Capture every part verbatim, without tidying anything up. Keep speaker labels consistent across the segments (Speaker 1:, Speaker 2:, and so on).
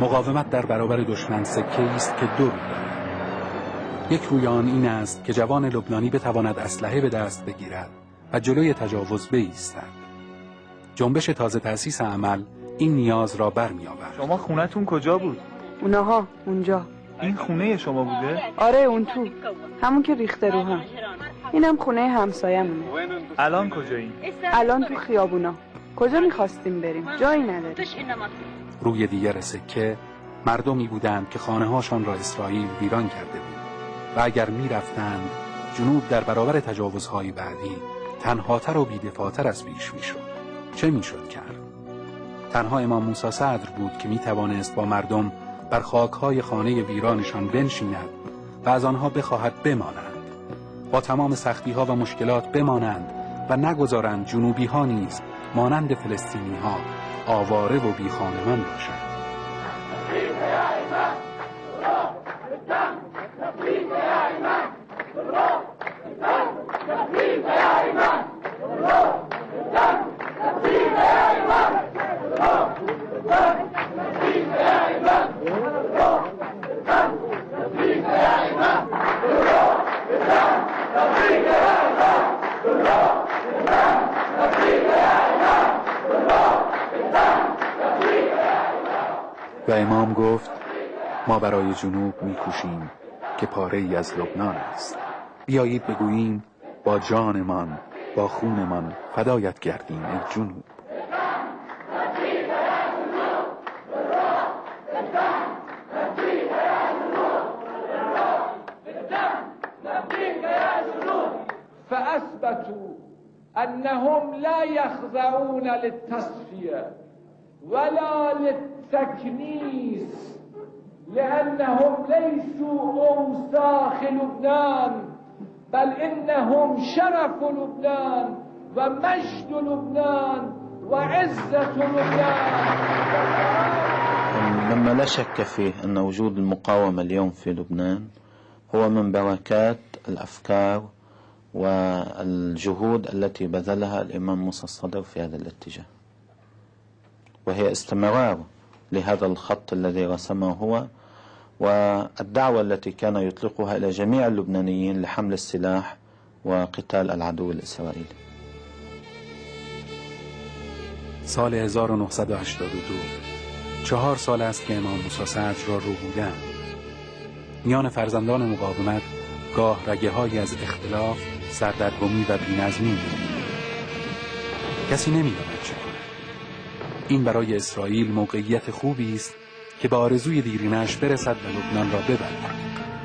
Speaker 1: مقاومت در برابر دشمن سکه‌ای است که دو روی دارد. یک روی آن این است که جوان لبنانی بتواند اسلحه به دست بگیرد و جلوی تجاوز بایستد. جنبش تازه تأسیس عمل این نیاز را برمی‌آورد.
Speaker 2: شما خونتون کجا بود؟
Speaker 3: اونها اونجا.
Speaker 2: این خونه شما بوده؟
Speaker 3: آره اون تو، همون که ریخته رو هم. اینم خونه همسایه‌مونه.
Speaker 2: الان کجایین؟
Speaker 3: الان تو خیابونا. کجا می‌خواستیم بریم؟ جایی نداریم.
Speaker 1: روی دیگر سکه مردمی بودند که خانه‌هاشان را اسرائیل ویران کرده بود و اگر می‌رفتند جنوب در برابر تجاوزهای بعدی تنهاتر و بی‌دفاع‌تر از پیش می‌شد. چه می‌شد کرد؟ تنها امام موسی صدر بود که می‌توانست با مردم بر خاک‌های خانه ویرانشان بنشیند و از آنها بخواهد بمانند، با تمام سختی‌ها و مشکلات بمانند و نگذارند جنوبی‌ها نیز مانند فلسطینی‌ها آواره و بی‌خانمان باشند. و امام گفت ما برای جنوب می‌کوشیم که پاره ای از لبنان است. بیایید بگوییم با جانمان با خونمان فدایت گردیم ای جنوب.
Speaker 4: فأثبتوا أنهم لا يخضعون للتصفية ولا للتكنيس لأنهم ليسوا أوساخ لبنان بل إنهم شرف لبنان ومجد لبنان وعزة لبنان.
Speaker 5: لما لا شك فيه أن وجود المقاومة اليوم في لبنان هو من بركات الأفكار والجهود التي بذلها الإمام موسى الصدر في هذا الاتجاه، وهي استمرار لهذا الخط الذي رسمه هو والدعوة التي كان يطلقها إلى جميع اللبنانيين لحمل السلاح وقتال العدو الإسرائيلي.
Speaker 1: سال هزار و نهصد و هشتاد و دو چهار سال است که امام موسی صدر را ربودند. میان فرزندان مقاومت گاه رگه‌هایی از اختلاف، سردرگمی و بی‌نظمی می‌دید. کسی نمی‌داند چه کند. این برای اسرائیل موقعیت خوبی است که به آرزوی دیرینش برسد و لبنان را ببرد.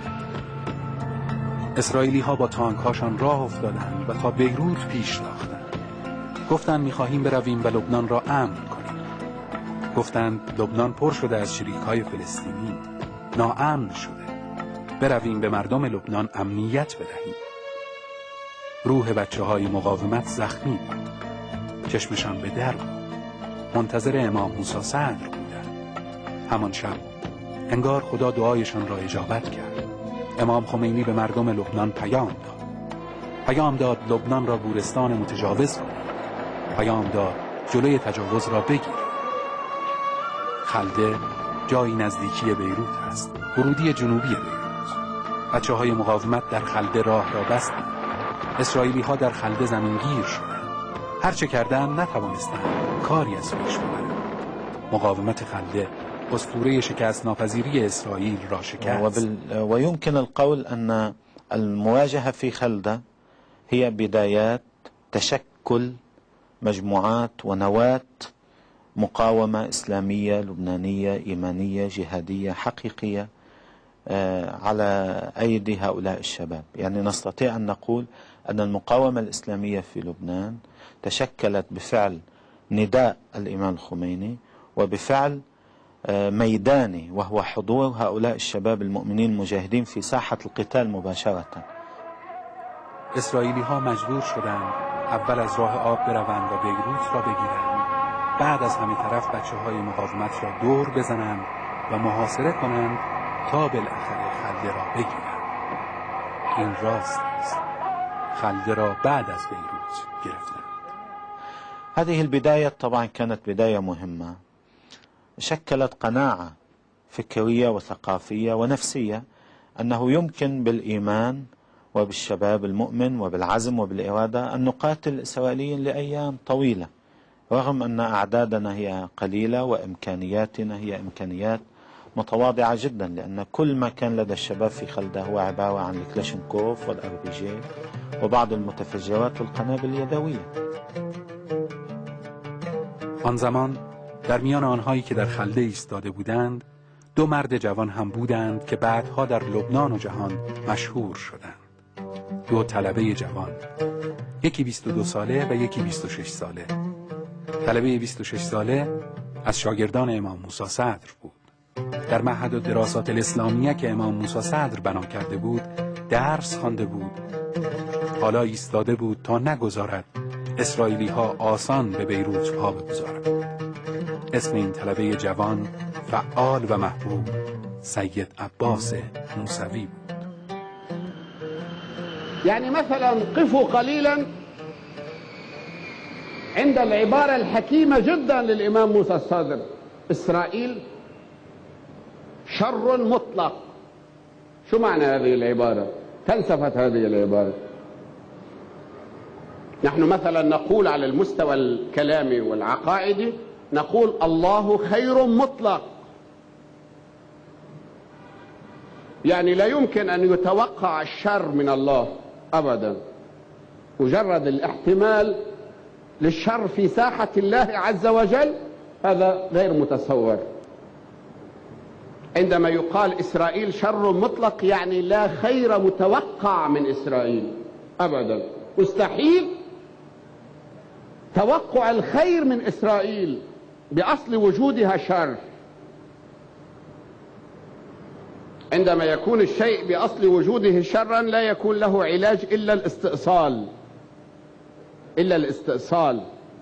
Speaker 1: اسرائیلی‌ها با تانک‌هاشان راه افتادند و تا بیروت پیش تاختند. گفتند می‌خواهیم برویم و لبنان را امن کنیم. گفتند لبنان پر شده از شریک‌های فلسطینی، ناامن شده. برویم به مردم لبنان امنیت بدهیم. روح بچه‌های مقاومت زخمی بود. چشمشان به در بود. منتظر امام موسی صدر بودند. همان شب انگار خدا دعایشان را اجابت کرد. امام خمینی به مردم لبنان پیام داد. پیام داد لبنان را گورستان متجاوز کنید. پیام داد جلوی تجاوز را بگیرید. خلده جایی نزدیکی بیروت است، ورودی جنوبی بیروت. بچه‌های مقاومت در خلده راه را بستند. اسرائیلی‌ها در خلده زمینگیر شدند. هر چه کردند نتوانستند کاری از پیش ببرند. مقاومت خلده اسطوره شکست ناپذیری اسرائیل را شکست.
Speaker 5: ويمكن القول أن المواجهة في خلدة هي بدايات تشكل مجموعات ونواة مقاومة إسلامية لبنانية إيمانية جهادية حقيقية على أيدي هؤلاء الشباب. يعني نستطيع أن نقول أن المقاومة الإسلامية في لبنان تشكلت بفعل نداء الإمام الخميني وبفعل ميداني وهو حضور هؤلاء الشباب المؤمنين المجاهدين في ساحة القتال مباشرة.
Speaker 1: اسرائیلی ها مجبور شدند اول از راه آب بروند و بیروت را بگیرند، بعد از همه طرف بچه های مقاومت را دور بزنند و محاصره کنند تا بالاخره خلده را بگیرند. این راست است. خلده را بعد از بیروت گرفتند.
Speaker 5: هذه البداية طبعا كانت بداية مهمة، شكلت قناعة فكرية وثقافية ونفسية، أنه يمكن بالإيمان وبالشباب المؤمن وبالعزم وبالإرادة أن نقاتل الإسرائيليين لأيام طويلة، رغم أن أعدادنا هي قليلة وإمكانياتنا هي إمكانيات متواضعة جدا، لأن كل ما كان لدى الشباب في خلده هو عبارة عن الكلاشينكوف والار بي جي وبعض المتفجرات والقنابل اليدوية.
Speaker 1: آن زمان در میان آنهایی که در خلده ایستاده بودند دو مرد جوان هم بودند که بعدها در لبنان و جهان مشهور شدند. دو طلبه جوان، یکی بیست و دو ساله و یکی بیست و شش ساله. طلبه بیست و شش ساله از شاگردان امام موسی صدر بود. در معهد الدراسات الاسلامیه که امام موسی صدر بنا کرده بود درس خوانده بود. حالا ایستاده بود تا نگذارد اسرائیلی ها آسان به بیروت پا بگذارند. اسم این طلبه جوان فعال و محبوب سید عباس موسوی بود.
Speaker 6: يعني مثلا قفوا قليلا عند العبارة الحكيمة جدا للإمام موسى الصادر: إسرائيل شر مطلق. شو معنى هذه العبارة؟ فلسفة هذه العبارة. نحن مثلا نقول على المستوى الكلامي والعقائدي نقول الله خير مطلق، يعني لا يمكن أن يتوقع الشر من الله أبدا. مجرد الاحتمال للشر في ساحة الله عز وجل هذا غير متصور. عندما يقال إسرائيل شر مطلق يعني لا خير متوقع من إسرائيل أبدا، مستحيل توقع الخير من إسرائيل بأصل وجودها شر. عندما يكون الشيء بأصل وجوده شرا لا يكون له علاج إلا الاستئصال، إلا الاستئصال.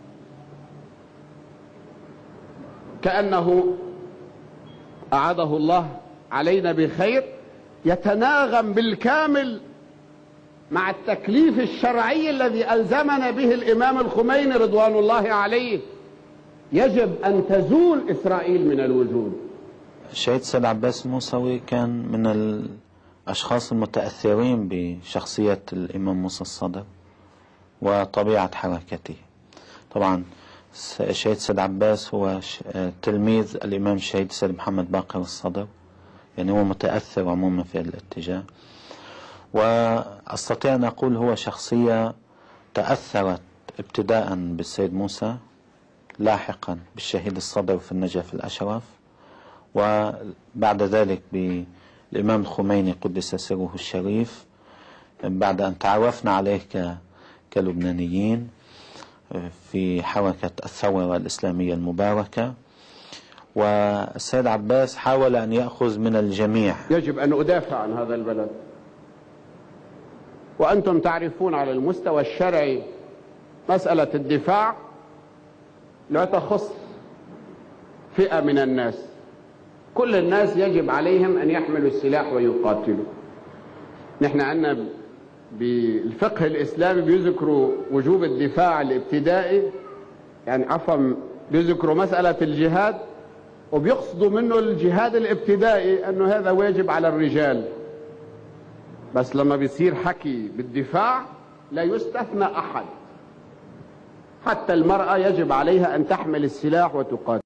Speaker 6: كأنه أعاده الله علينا بخير يتناغم بالكامل مع التكليف الشرعي الذي ألزمنا به الإمام الخميني رضوان الله عليه. يجب أن تزول إسرائيل من الوجود.
Speaker 5: الشهيد سيد عباس موسوي كان من الأشخاص المتأثرين بشخصية الإمام موسى الصدر وطبيعة حركته. طبعا الشهيد سيد عباس هو تلميذ الإمام الشهيد سيد محمد باقر الصدر، يعني هو متأثر عموما في الاتجاه، وأستطيع أن أقول هو شخصية تأثرت ابتداء بالسيد موسى، لاحقا بالشهيد الصدر في النجف الأشرف، وبعد ذلك بالإمام الخميني قدس سره الشريف، بعد أن تعرفنا عليه كلبنانيين في حركة الثورة الإسلامية المباركة. والسيد عباس حاول أن يأخذ من الجميع.
Speaker 6: يجب أن أدافع عن هذا البلد، وأنتم تعرفون على المستوى الشرعي مسألة الدفاع لا تخص فئة من الناس، كل الناس يجب عليهم أن يحملوا السلاح ويقاتلوا. نحن عندنا بالفقه الإسلامي بيذكروا وجوب الدفاع الابتدائي، يعني عفوا بيذكروا مسألة الجهاد وبيقصدوا منه الجهاد الابتدائي أنه هذا واجب على الرجال، بس لما بيصير حكي بالدفاع لا يستثنى أحد، حتى المرأة يجب عليها أن تحمل السلاح وتقاتل.